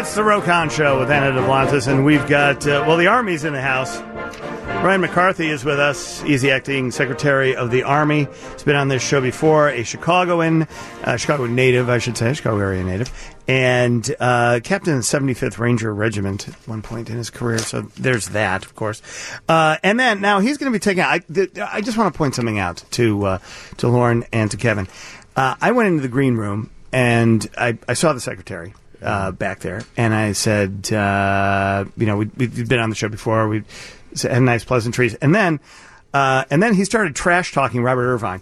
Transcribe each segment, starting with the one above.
It's the Rokon Show with Anna Duplantis, and we've got, the Army's in the house. Ryan McCarthy is with us. He's the acting Secretary of the Army. He's been on this show before, a Chicago native, I should say, Chicago area native, and captain of the 75th Ranger Regiment at one point in his career, so there's that, of course. And then, now, he's going to be taking I just want to point something out to Lauren and to Kevin. I went into the green room, and I saw the Secretary back there, and I said, we've been on the show before, we had nice pleasantries, and then he started trash talking Robert Irvine,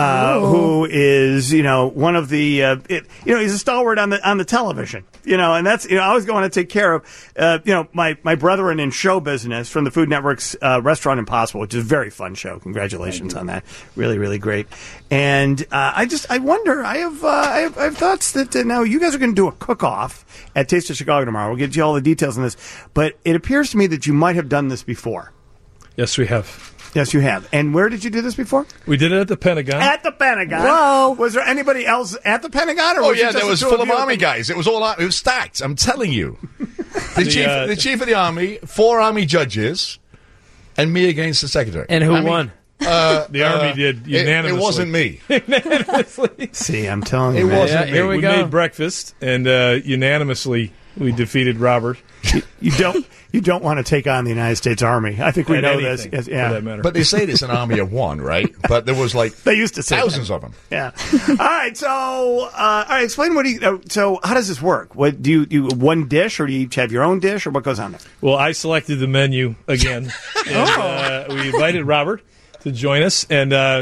who is one of the he's a stalwart on the television, and that's I always want to take care of my brethren in show business from the Food Network's Restaurant Impossible, which is a very fun show. Congratulations on that, really, really great. And I wonder, I have thoughts that now you guys are going to do a cook-off at Taste of Chicago tomorrow. We'll get you all the details on this, but it appears to me that you might have done this before. Yes, we have. Yes, you have. And where did you do this before? We did it at the Pentagon. At the Pentagon? Whoa. Was there anybody else at the Pentagon? Or there was full of Army guys. It was stacked. I'm telling you. The chief of the Army, 4 Army judges, and me against the Secretary. And who won? The Army did unanimously. It wasn't me. Unanimously. See, I'm telling you. It wasn't me. Here we go. made breakfast, and unanimously we defeated Robert. You don't want to take on the United States Army. I think we know this. Yes, yeah. For that matter. But they say it's an army of one, right? But there was they used to say thousands that. of them. Yeah. All right. So, explain so how does this work? What do you one dish, or do you each have your own dish, or what goes on there? Well, I selected the menu again, and we invited Robert to join us, and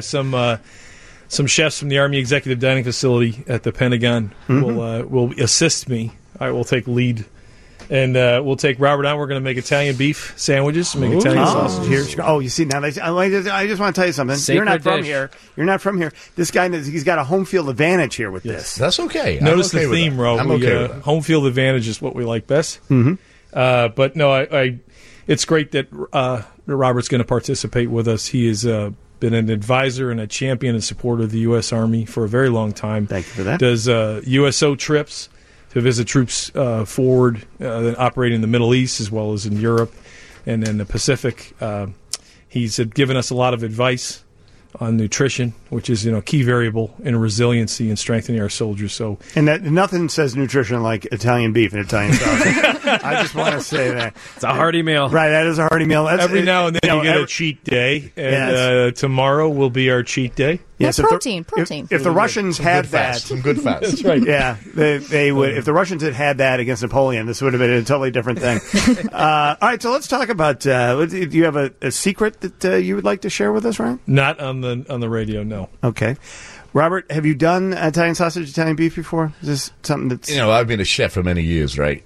some chefs from the Army Executive Dining Facility at the Pentagon will assist me. I will take lead. And we'll take Robert out. We're going to make Italian beef sandwiches, make Italian sausages. You see, now I just want to tell you something. You're not from here. You're not from here. This guy, he's got a home field advantage here with this. That's okay. Notice the theme, Ro. I'm okay with that. Home field advantage is what we like best. Mm-hmm. But no, it's great that Robert's going to participate with us. He has been an advisor and a champion and supporter of the U.S. Army for a very long time. Thank you for that. Does USO trips to visit troops forward, operating in the Middle East as well as in Europe and in the Pacific. He's given us a lot of advice on nutrition, which is a key variable in resiliency and strengthening our soldiers. So, and that nothing says nutrition like Italian beef and Italian sausage. I just want to say that it's a hearty meal. Right, that is a hearty meal. Every now and then you get a cheat day, and tomorrow will be our cheat day. Yes, protein. If the Russians had that, some good fats. That's right. Yeah, they would. If the Russians had that against Napoleon, this would have been a totally different thing. All right, so let's talk about. Do you have a secret that you would like to share with us, Ryan? Not on the radio, no. Okay, Robert, have you done Italian sausage, Italian beef before? Is this something that's I've been a chef for many years, right?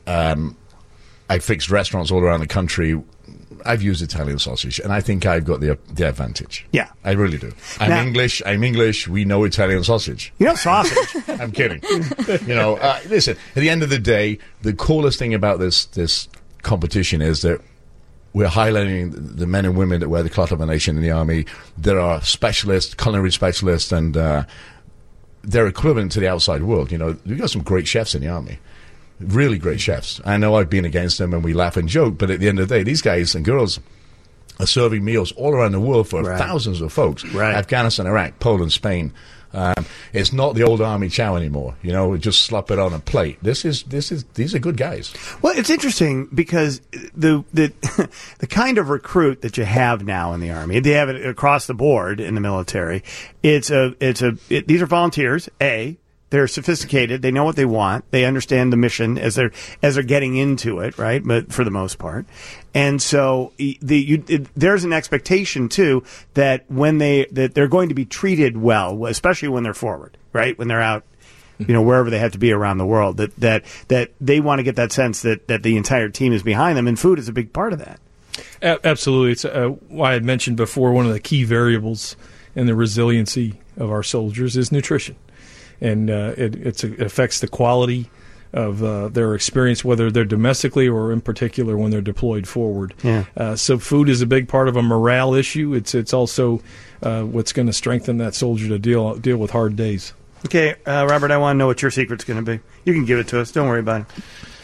I fixed restaurants all around the country. I've used Italian sausage, and I think I've got the advantage. Yeah. I really do. I'm English. We know Italian sausage. Sausage. I'm kidding. Listen, at the end of the day, the coolest thing about this competition is that we're highlighting the men and women that wear the cloth of a nation in the Army. There are specialists, culinary specialists, and they're equivalent to the outside world. We've got some great chefs in the Army. Really great chefs. I know I've been against them and we laugh and joke, but at the end of the day, these guys and girls are serving meals all around the world for thousands of folks. Right. Afghanistan, Iraq, Poland, Spain. It's not the old Army chow anymore. We just slap it on a plate. These are good guys. Well, it's interesting because the kind of recruit that you have now in the Army, they have it across the board in the military. These are volunteers. They're sophisticated. They know what they want. They understand the mission as they're getting into it, right? But for the most part, and so there's an expectation too that that they're going to be treated well, especially when they're forward, right? When they're out, wherever they have to be around the world. That they want to get that sense that the entire team is behind them, and food is a big part of that. Absolutely, it's why I mentioned before. One of the key variables in the resiliency of our soldiers is nutrition. And it affects the quality of their experience, whether they're domestically or in particular when they're deployed forward. Yeah. So food is a big part of a morale issue. It's also what's going to strengthen that soldier to deal with hard days. Okay, Robert, I want to know what your secret's going to be. You can give it to us. Don't worry about it.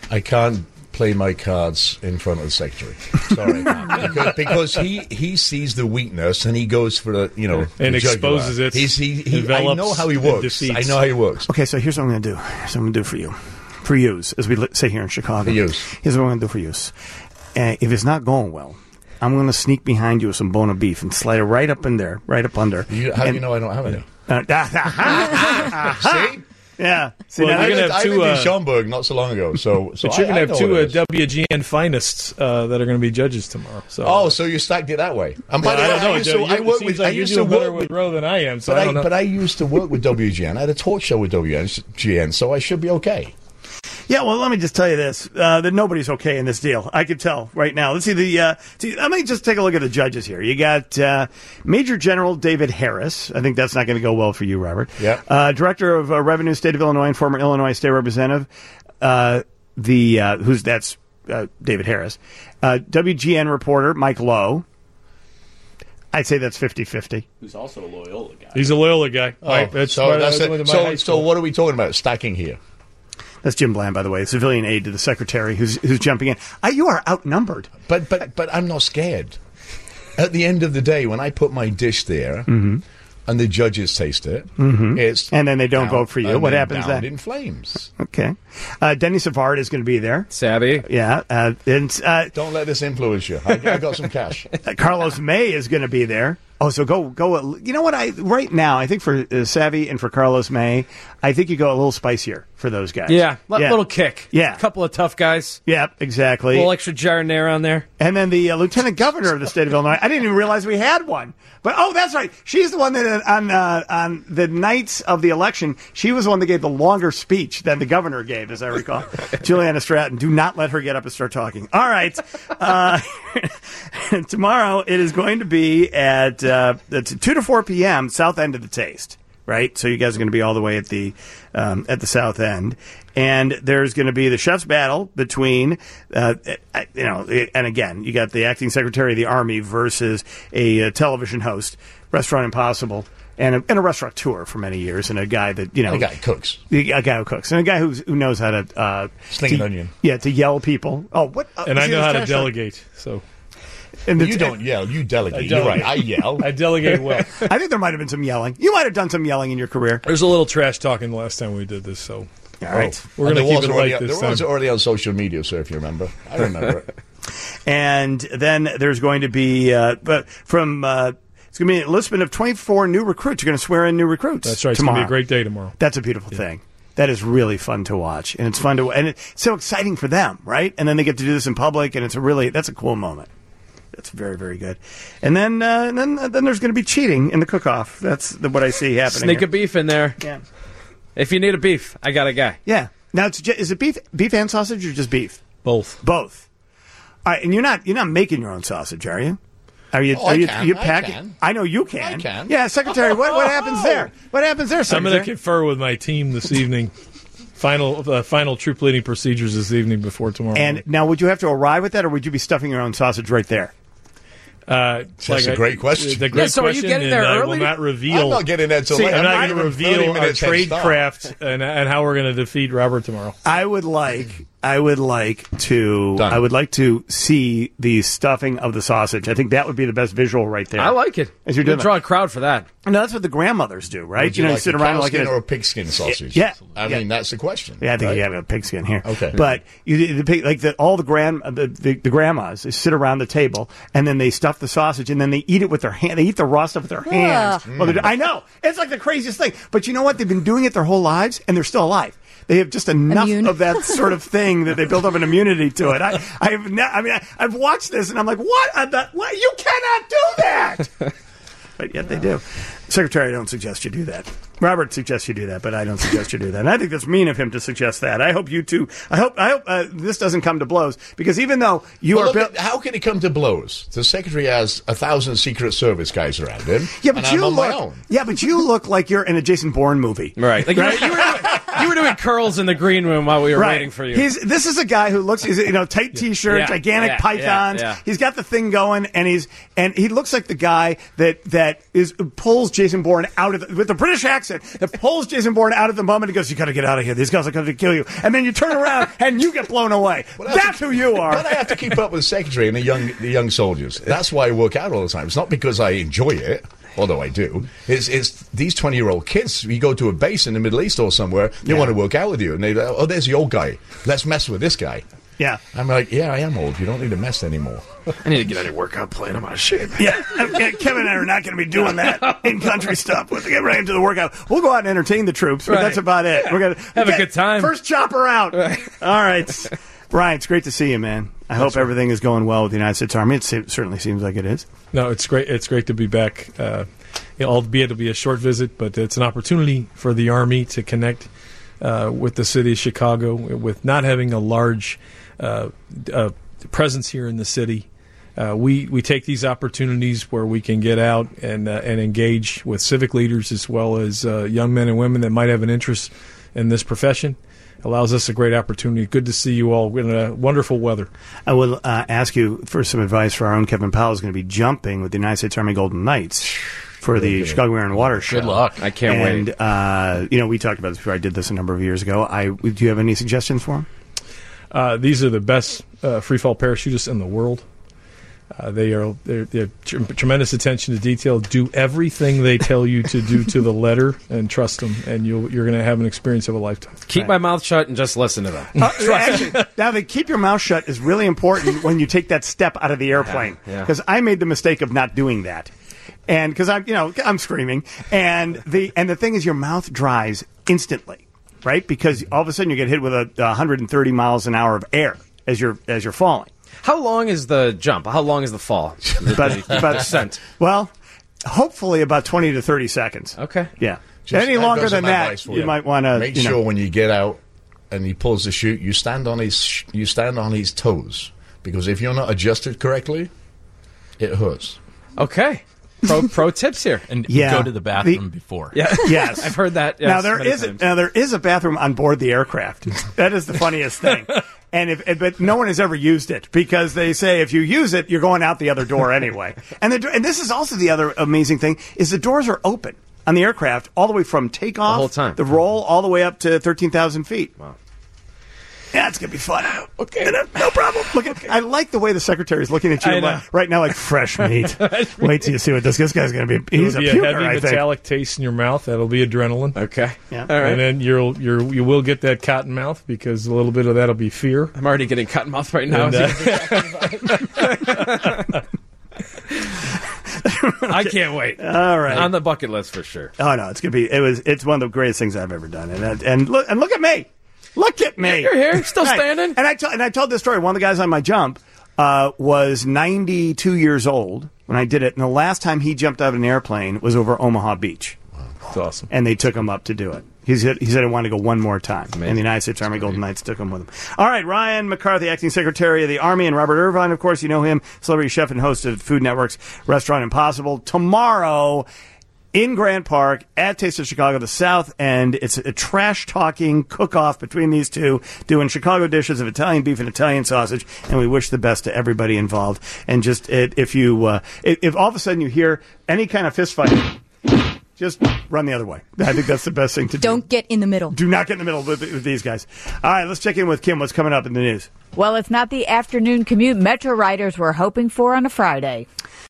I can't play my cards in front of the secretary. Sorry, because he sees the weakness and he goes for the and the exposes jugular. it. I know how he works. I know how he works. Okay, so here's what I'm going to do. Here's what I'm going to do for you. For yous, as we say here in Chicago. For yous. Here's what I'm going to do for yous. If it's not going well, I'm going to sneak behind you with some bone of beef and slide it right up in there, right up under. How do you know I don't have any? See? Yeah. See, Well, now you're gonna that- have I two, lived in Schaumburg not so long ago, so But you're going to have two WGN finalists that are going to be judges tomorrow. So. so you stacked it that way. And by Well, I don't know. I work with. I you're used to doing better work with with. Roe than I am. So I don't know. But I used to work with WGN. I had a talk show with WGN, so I should be okay. Yeah, well, let me just tell you this: that nobody's okay in this deal. I can tell right now. Let's see let me just take a look at the judges here. You got Major General David Harris. I think that's not going to go well for you, Robert. Yeah. Director of Revenue, State of Illinois, and former Illinois State Representative. That's David Harris. WGN reporter Mike Lowe. I'd say that's 50-50. Who's also a Loyola guy. He's a Loyola guy. Right, So why that's I went it. to my high So school. what are we talking about? Stacking here. That's Jim Bland, by the way, civilian aide to the secretary who's jumping in. You are outnumbered. But I'm not scared. At the end of the day, when I put my dish there and the judges taste it, it's And then they don't down- vote for you. and What then happens down then? in flames. Okay. Denny Savard is going to be there. Savvy. Yeah. And Don't let this influence you. I got some cash. Carlos May is going to be there. Oh, so go. You know what? Right now, I think for Savvy and for Carlos May, I think you go a little spicier for those guys. Yeah, little kick. Yeah. A couple of tough guys. Yep, exactly. A little extra Jarnair on there. And then the lieutenant governor of the state of Illinois. I didn't even realize we had one. But that's right. She's the one that on the nights of the election, she was the one that gave the longer speech than the governor gave, as I recall. Juliana Stratton. Do not let her get up and start talking. All right. Tomorrow it is going to be at 2 to 4 p.m. South End of the Taste. Right, so you guys are going to be all the way at the south end, and there's going to be the chef's battle between, and again, you got the acting secretary of the Army versus a television host, Restaurant Impossible, and a restaurateur for many years, and a guy that A guy cooks. a guy who cooks, and a guy who knows how to Sling an onion. Yeah, to yell people. Oh, what? And I see know this how to trash truck? delegate. So And You don't yell. You delegate. You're right. I yell. I delegate well. I think there might have been some yelling. You might have done some yelling in your career. There's a little trash talking the last time we did this, so All right. we're And going to there keep it was already- light this There was time. already on social media, sir, if you remember. I remember it. And then there's going to be, it's going to be an enlistment of 24 new recruits. You're going to swear in new recruits. That's right. It's tomorrow. going to be a great day tomorrow. That's a beautiful thing. That is really fun to watch, and it's fun and it's so exciting for them, right? And then they get to do this in public, and that's a cool moment. That's very, very good. And then there's going to be cheating in the cook-off. That's what I see happening. Sneak here. a beef in there. Yeah. If you need a beef, I got a guy. Yeah. Now, is it beef and sausage, or just beef? Both. Both. All right, and you're not making your own sausage, are you? Are you? Oh, are I you? can. You I packing? can. I know you can. I can. Yeah, Secretary. What happens there? What happens there, I'm Secretary? going to confer with my team this evening. Final troop leading procedures this evening before tomorrow. And now, would you have to arrive with that, or would you be stuffing your own sausage right there? That's a great question. The great Yeah, so are you question, getting there and I early? will not reveal. I'm not getting that till See, late. I'm not I'm going to 30 reveal our minutes head start. tradecraft and how we're going to defeat Robert tomorrow. I would like to see the stuffing of the sausage. I think that would be the best visual right there. I like it. As you're You'll doing draw a crowd for that. No, that's what the grandmothers do, right? Would you like sit a around cow like skin it. or a pigskin sausage? Yeah. I mean, that's the question. Yeah, I think right? you have a pigskin here. Okay. But all the grandmas they sit around the table and then they stuff the sausage and then they eat it with their hand. They eat the raw stuff with their hands. I know. It's like the craziest thing. But you know what? They've been doing it their whole lives and they're still alive. They have just enough of that sort of thing that they build up an immunity to it. I've watched this and I'm like, what? What? You cannot do that. But yet they do. Secretary, I don't suggest you do that. Robert suggests you do that, but I don't suggest you do that. And I think that's mean of him to suggest that. I hope you two. I hope this doesn't come to blows because even though you are built. How can it come to blows? The secretary has 1,000 Secret Service guys around him. Yeah, but and you I'm on look. my own. Yeah, but you look like you're in a Jason Bourne movie. Right. Right? You were doing curls in the green room while we were waiting for you. This is a guy who looks, tight T-shirt, gigantic pythons. Yeah. He's got the thing going, and he looks like the guy that pulls Jason Bourne out of with the British accent that pulls Jason Bourne out of the moment and goes, "You got to get out of here. These guys are going to kill you." And then you turn around and you get blown away. That's who you are. But I have to keep up with the secretary and the young soldiers. That's why I work out all the time. It's not because I enjoy it. Although I do, it's these 20-year-old kids. You go to a base in the Middle East or somewhere, they want to work out with you, and they go, "Oh, there's the old guy. Let's mess with this guy." Yeah, I'm like, "Yeah, I am old. You don't need to mess anymore." I need to get on your workout plan. I'm out of shape. Yeah, Kevin and I are not going to be doing that in country stuff. We'll get right into the workout. We'll go out and entertain the troops, but that's about it. We're going to have a good time. First chopper out. All right, Brian, it's great to see you, man. I hope everything is going well with the United States Army. It certainly seems like it is. No, it's great. It's great to be back. Albeit it'll be a short visit, but it's an opportunity for the Army to connect with the city of Chicago. With not having a large presence here in the city, we take these opportunities where we can get out and engage with civic leaders as well as young men and women that might have an interest in this profession. Allows us a great opportunity. Good to see you all in wonderful weather. I will ask you for some advice for our own Kevin Powell, who's going to be jumping with the United States Army Golden Knights for the Chicago Air and Water Show. Good luck. I can't wait. And, we talked about this before. I did this a number of years ago. Do you have any suggestions for him? These are the best free fall parachutists in the world. They have tremendous attention to detail. Do everything they tell you to do to the letter, and trust them, and you're going to have an experience of a lifetime. Keep my mouth shut and just listen to them. Actually, now, the keep your mouth shut is really important when you take that step out of the airplane. Because I made the mistake of not doing that, and because I'm screaming, and the thing is, your mouth dries instantly, right? Because all of a sudden you get hit with 130 miles an hour of air as you're falling. How long is the jump? How long is the fall? About descent. Well, hopefully about 20 to 30 seconds. Okay. Yeah. Any longer than that, you might want to make sure when you get out and he pulls the chute, you stand on his toes, because if you're not adjusted correctly, it hurts. Okay. Pro tips here. And go to the bathroom before. Yeah. Yes. I've heard that. Yes, now there is a bathroom on board the aircraft. That is the funniest thing. But no one has ever used it, because they say if you use it, you're going out the other door anyway. And this is also the other amazing thing, is the doors are open on the aircraft all the way from takeoff, the whole time, the roll, all the way up to 13,000 feet. Wow. Yeah, it's going to be fun. Okay. No problem. I like the way the secretary is looking at you right now like fresh meat. Wait till you see what this guy's going to be. He's It'll be a puker, heavy I think. metallic taste in your mouth. That'll be adrenaline. Okay. Yeah. All right. And then you will get that cotton mouth, because a little bit of that'll be fear. I'm already getting cotton mouth right now. And, I can't wait. All right. On the bucket list for sure. Oh no, it's going to be. It's one of the greatest things I've ever done. And look at me. Look at me. You're here, still standing. And I told this story. One of the guys on my jump was 92 years old when I did it, and the last time he jumped out of an airplane was over Omaha Beach. Wow. That's awesome. And they took him up to do it. He said he wanted to go one more time. Amazing. And the United States Army Golden Knights took him with him. All right, Ryan McCarthy, Acting Secretary of the Army, and Robert Irvine, of course, you know him, celebrity chef and host of Food Network's Restaurant Impossible. Tomorrow, in Grant Park at Taste of Chicago, the South End. It's a trash-talking cook-off between these two, doing Chicago dishes of Italian beef and Italian sausage, and we wish the best to everybody involved. And just if all of a sudden you hear any kind of fist fight, just run the other way. I think that's the best thing to do. Don't get in the middle. Do not get in the middle with these guys. All right, let's check in with Kim. What's coming up in the news? Well, it's not the afternoon commute Metro riders were hoping for on a Friday.